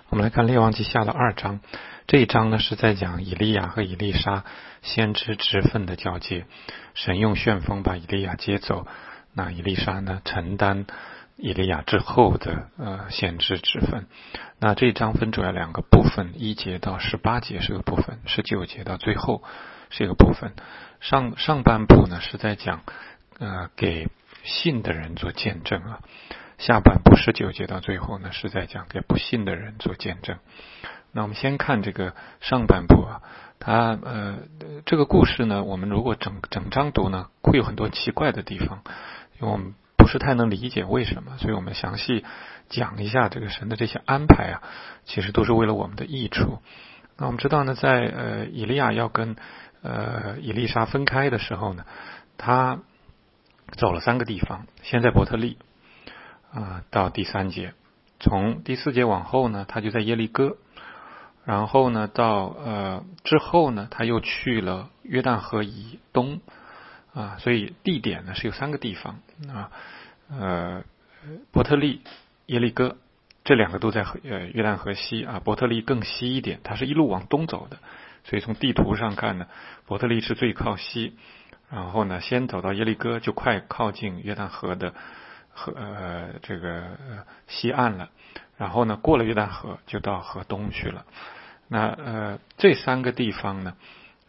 我们来看列王记下的2章，这一章呢是在讲以利亚和以利沙先知职分的交接。神用旋风把以利亚接走，那以利沙呢承担以利亚之后的先知职分。那这一章分主要2个部分，1节到18节是个部分，19节到最后是一个部分。上半部呢是在讲给信的人做见证啊。下半部19节到最后呢，是在讲给不信的人做见证。那我们先看这个上半部啊，这个故事呢，我们如果整章读呢，会有很多奇怪的地方，因为我们不是太能理解为什么，所以我们详细讲一下这个神的这些安排啊，其实都是为了我们的益处。那我们知道呢，在以利亚要跟以利沙分开的时候呢，他走了3个地方，先在伯特利。到第3节，从第4节往后呢，他就在耶利哥，然后呢，到之后呢，他又去了约旦河以东所以地点呢是有3个地方伯特利、耶利哥，这2个都在约旦河西伯特利更西一点，它是一路往东走的，所以从地图上看呢，伯特利是最靠西，然后呢，先走到耶利哥就快靠近约旦河的这个西岸了，然后呢过了约旦河就到河东去了。那这3个地方呢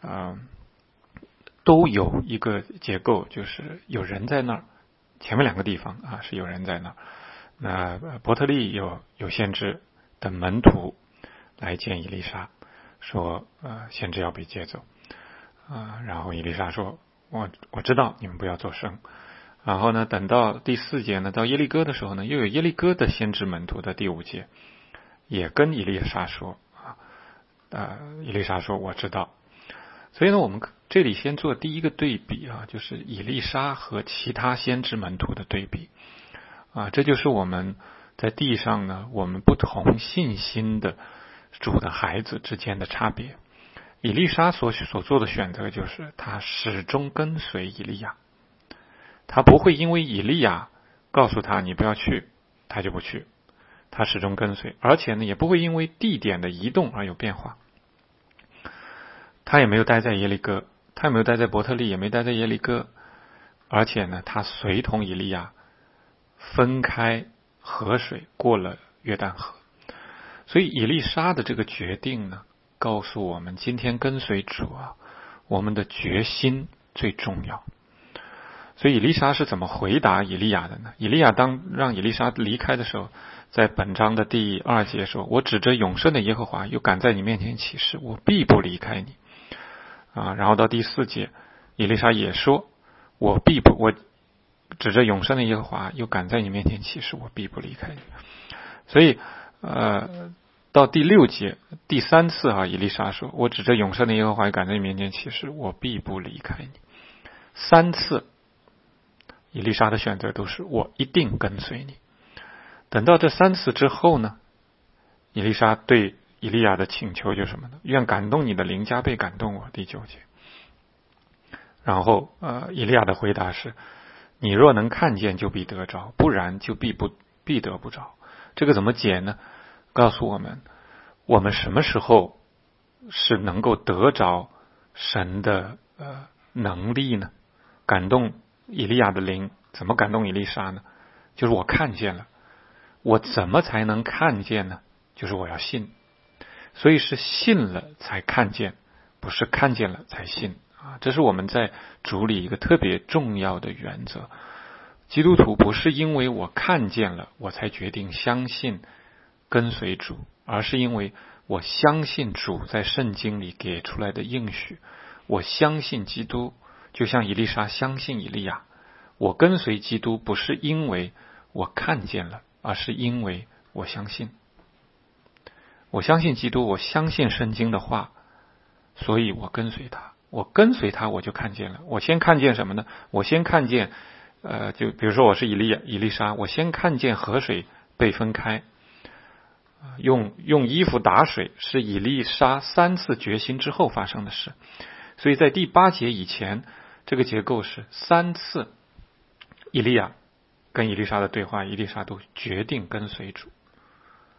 都有一个结构，就是有人在那儿。前面2个地方是有人在那儿。那伯特利有先知的门徒来见以利沙，说先知要被接走然后以利沙说我知道你们不要作声。然后呢，等到第4节呢，到耶利哥的时候呢，又有耶利哥的先知门徒的第5节，也跟以利沙说以利沙说我知道。所以呢，我们这里先做第一个对比就是以利沙和其他先知门徒的对比这就是我们在地上呢，我们不同信心的主的孩子之间的差别。以利沙所做的选择就是他始终跟随以利亚。他不会因为以利亚告诉他你不要去，他就不去，他始终跟随，而且呢，也不会因为地点的移动而有变化。他也没有待在耶利哥，他也没有待在伯特利，也没待在耶利哥，而且呢，他随同以利亚分开河水过了约旦河。所以以利沙的这个决定呢，告诉我们今天跟随主我们的决心最重要。所以以利沙是怎么回答以利亚的呢？以利亚当让以利沙离开的时候，在本章的第2节说，我指着永生的耶和华又敢在你面前起誓，我必不离开你然后到第4节，以利沙也说我指着永生的耶和华又敢在你面前起誓，我必不离开你。所以到第6节第3次以利沙说我指着永生的耶和华又敢在你面前起誓，我必不离开你。3次以利沙的选择都是我一定跟随你。等到这3次之后呢，以利沙对以利亚的请求就是什么呢？愿感动你的灵加倍感动我，第9节。然后以利亚的回答是，你若能看见就必得着，不然就必得不着。这个怎么解呢？告诉我们什么时候是能够得着神的能力呢？感动以利亚的灵，怎么感动以利沙呢？就是我看见了。我怎么才能看见呢？就是我要信。所以是信了才看见，不是看见了才信这是我们在主里一个特别重要的原则。基督徒不是因为我看见了我才决定相信跟随主，而是因为我相信主在圣经里给出来的应许，我相信基督，就像以利沙相信以利亚。我跟随基督不是因为我看见了，而是因为我相信。我相信基督，我相信圣经的话，所以我跟随他。我跟随他，我就看见了。我先看见什么呢？我先看见就比如说我是以利沙，我先看见河水被分开，用衣服打水是以利沙3次决心之后发生的事。所以在第8节以前，这个结构是3次以利亚跟以利沙的对话，以利沙都决定跟随主。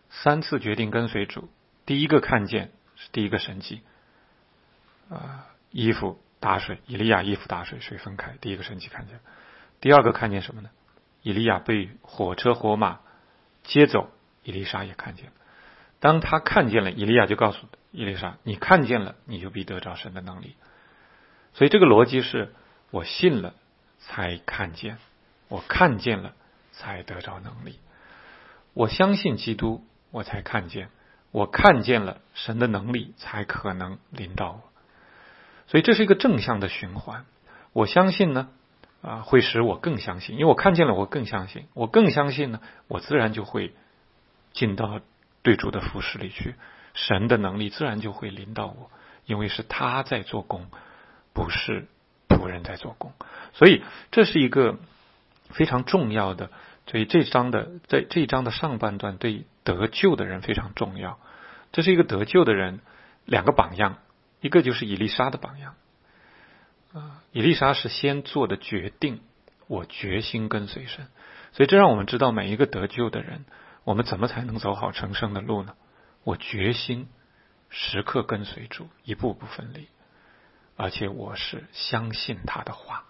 3次决定跟随主，第一个看见是第一个神迹，衣服打水，以利亚衣服打水，水分开，第一个神迹看见。第二个看见什么呢？以利亚被火车火马接走，以利沙也看见了。当他看见了，以利亚就告诉以利沙，你看见了，你就必得着神的能力。所以这个逻辑是，我信了才看见，我看见了才得着能力。我相信基督，我才看见，我看见了神的能力才可能临到我。所以这是一个正向的循环。我相信呢，会使我更相信，因为我看见了，我更相信，我更相信呢，我自然就会进到对主的服侍里去，神的能力自然就会临到我，因为是他在做工，不是仆人在做工。所以这是一个非常重要的，所以这一章的上半段对得救的人非常重要。这是一个得救的人2个榜样，一个就是以利沙的榜样。以利沙是先做的决定，我决心跟随神。所以这让我们知道，每一个得救的人，我们怎么才能走好成圣的路呢？我决心时刻跟随主，一步不分离，而且我是相信他的话，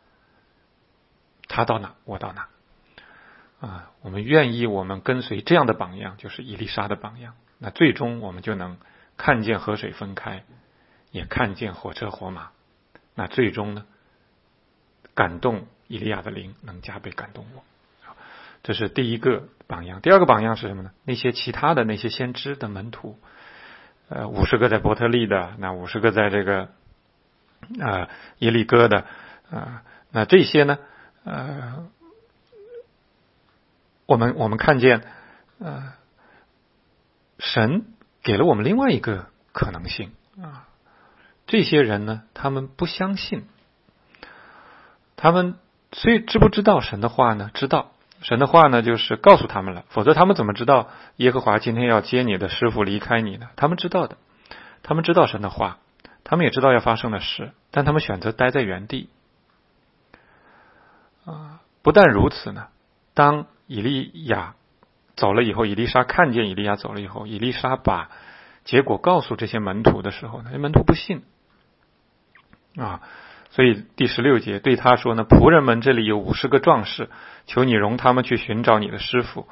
他到哪我到哪。我们愿意我们跟随这样的榜样，就是以利沙的榜样，那最终我们就能看见河水分开，也看见火车火马，那最终呢，感动以利亚的灵能加倍感动我。这是第一个榜样。第二个榜样是什么呢？那些其他的那些先知的门徒，50个在伯特利的，那50个在这个耶利哥的，那这些呢，我们看见神给了我们另外一个可能性这些人呢，他们不相信，他们所以知不知道神的话呢？知道。神的话呢，就是告诉他们了，否则他们怎么知道耶和华今天要接你的师傅离开你呢？他们知道的，他们知道神的话，他们也知道要发生的事，但他们选择待在原地。不但如此呢，当以利亚走了以后，以利沙看见以利亚走了以后，以利沙把结果告诉这些门徒的时候呢，门徒不信所以第16节对他说呢，仆人们这里有50个壮士，求你容他们去寻找你的师傅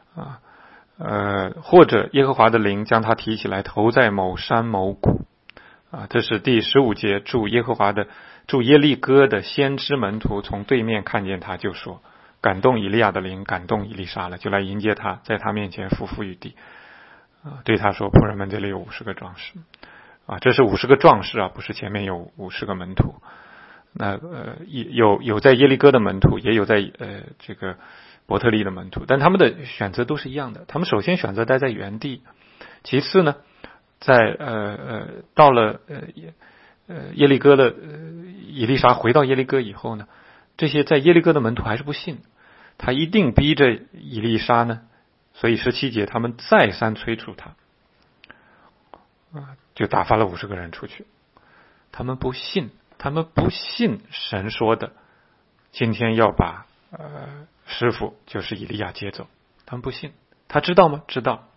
或者耶和华的灵将他提起来投在某山某谷这是第15节住耶利哥的先知门徒从对面看见他，就说感动以利亚的灵感动以利沙了，就来迎接他，在他面前伏伏于地对他说，仆人们这里有50个壮士这是50个壮士不是前面有50个门徒。那有在耶利哥的门徒，也有在这个伯特利的门徒，但他们的选择都是一样的。他们首先选择待在原地，其次呢，在到了耶利哥的以利沙回到耶利哥以后呢，这些在耶利哥的门徒还是不信，他一定逼着以利沙呢，所以17节他们再三催促他就打发了50个人出去。他们不信神说的今天要把师傅就是以利亚接走，他们不信。他知道吗？知道，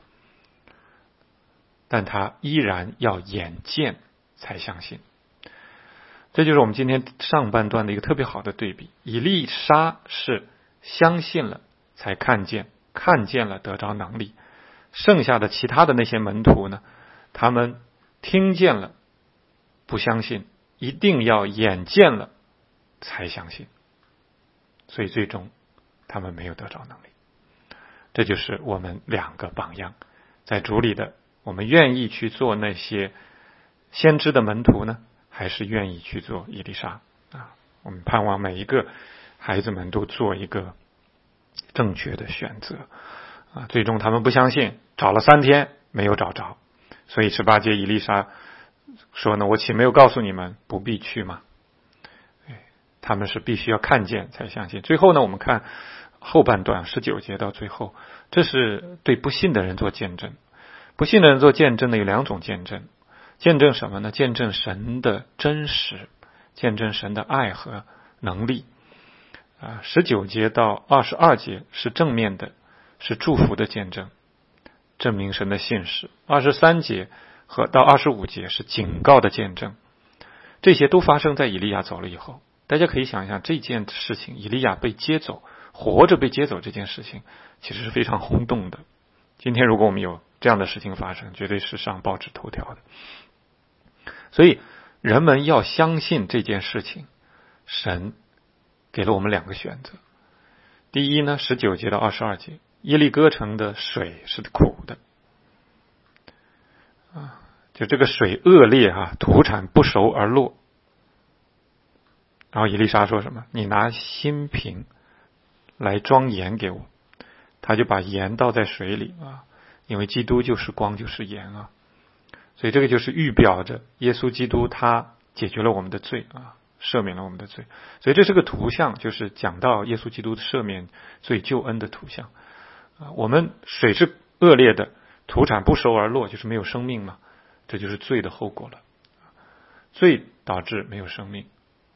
但他依然要眼见才相信。这就是我们今天上半段的一个特别好的对比。以利沙是相信了才看见，看见了得着能力，剩下的其他的那些门徒呢，他们听见了不相信，一定要眼见了才相信，所以最终他们没有得着能力。这就是我们2个榜样，在主里的我们愿意去做那些先知的门徒呢，还是愿意去做以利沙我们盼望每一个孩子们都做一个正确的选择最终他们不相信，找了3天没有找着，所以18节以利沙说呢，我岂没有告诉你们不必去吗？他们是必须要看见才相信。最后呢，我们看后半段19节到最后，这是对不信的人做见证。不信的人做见证呢，有2种见证。见证什么呢？见证神的真实，见证神的爱和能力19节到22节是正面的，是祝福的见证。 证明神的信实；23节和到25节是警告的见证。这些都发生在以利亚走了以后。大家可以想一想，这件事情，以利亚被接走，活着被接走这件事情，其实是非常轰动的。今天如果我们有这样的事情发生，绝对是上报纸头条的。所以人们要相信这件事情，神给了我们2个选择。第一呢，19节到22节，耶利哥城的水是苦的，就这个水恶劣土产不熟而落。然后以利沙说什么？你拿新瓶来装盐给我。他就把盐倒在水里因为基督就是光就是盐所以这个就是预表着耶稣基督他解决了我们的罪赦免了我们的罪。所以这是个图像，就是讲到耶稣基督赦免罪救恩的图像我们水是恶劣的，土产不熟而落，就是没有生命嘛，这就是罪的后果了。罪导致没有生命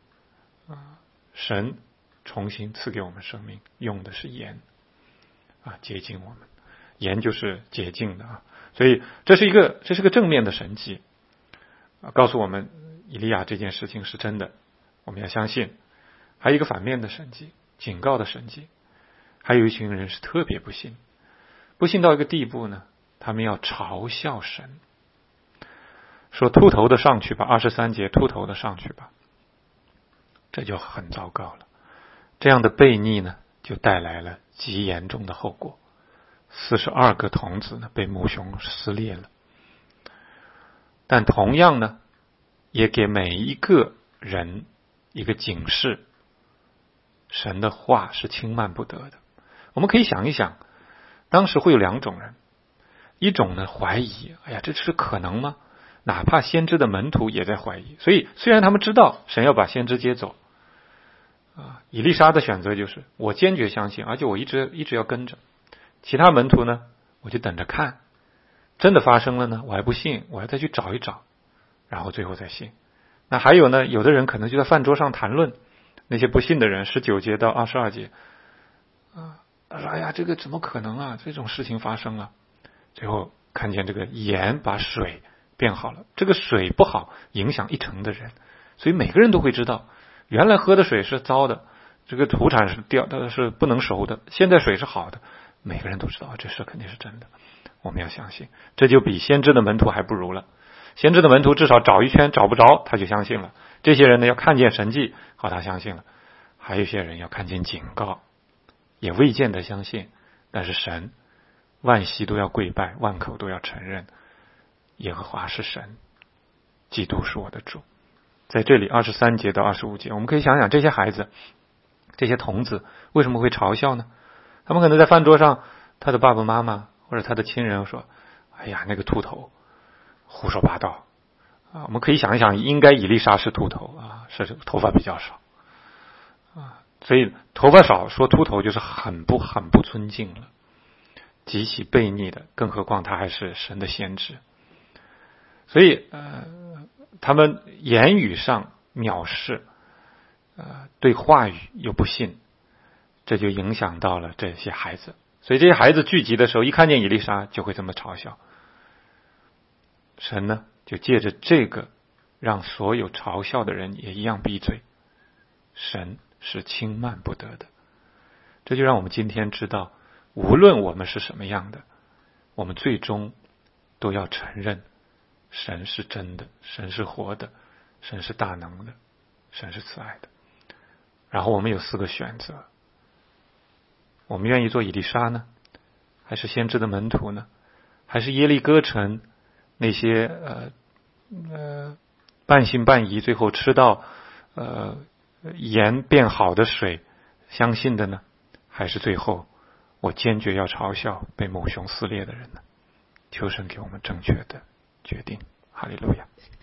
神重新赐给我们生命，用的是盐洁净我们。盐就是洁净的所以这是个正面的神迹告诉我们以利亚这件事情是真的，我们要相信。还有一个反面的神迹，警告的神迹。还有一群人是特别不信到一个地步呢，他们要嘲笑神，说秃头的上去吧，23节，秃头的上去吧。这就很糟糕了。这样的悖逆呢，就带来了极严重的后果。42个童子呢被母熊撕裂了。但同样呢，也给每一个人一个警示，神的话是轻慢不得的。我们可以想一想，当时会有2种人，一种呢怀疑，这是可能吗？哪怕先知的门徒也在怀疑。所以虽然他们知道神要把先知接走以利沙的选择就是我坚决相信，而且我一直要跟着。其他门徒呢，我就等着看，真的发生了呢，我还不信，我要再去找一找，然后最后再信。那还有呢，有的人可能就在饭桌上谈论，那些不信的人，19节到22节说这个怎么可能这种事情发生了。最后看见这个盐把水变好了，这个水不好影响1城的人，所以每个人都会知道，原来喝的水是糟的，这个土产是不能熟的，现在水是好的，每个人都知道这事肯定是真的。我们要相信，这就比先知的门徒还不如了。先知的门徒至少找一圈找不着他就相信了，这些人呢要看见神迹好他相信了。还有一些人要看见警告也未见得相信，但是神万膝都要跪拜，万口都要承认耶和华是神，基督是我的主。在这里23节到25节，我们可以想想这些孩子，这些童子为什么会嘲笑呢？他们可能在饭桌上，他的爸爸妈妈或者他的亲人说，那个秃头胡说八道我们可以想一想，应该以利沙是秃头是头发比较少所以头发少说秃头就是很不尊敬了，极其悖逆的，更何况他还是神的先知。所以他们言语上藐视对话语又不信，这就影响到了这些孩子。所以这些孩子聚集的时候，一看见以利沙就会这么嘲笑。神呢就借着这个让所有嘲笑的人也一样闭嘴。神是轻慢不得的。这就让我们今天知道，无论我们是什么样的，我们最终都要承认神是真的，神是活的，神是大能的，神是慈爱的。然后我们有4个选择，我们愿意做以利沙呢，还是先知的门徒呢，还是耶利哥城那些半信半疑最后吃到盐变好的水相信的呢，还是最后我坚决要嘲笑被母熊撕裂的人呢？求神给我们正确的决定。哈利路亚。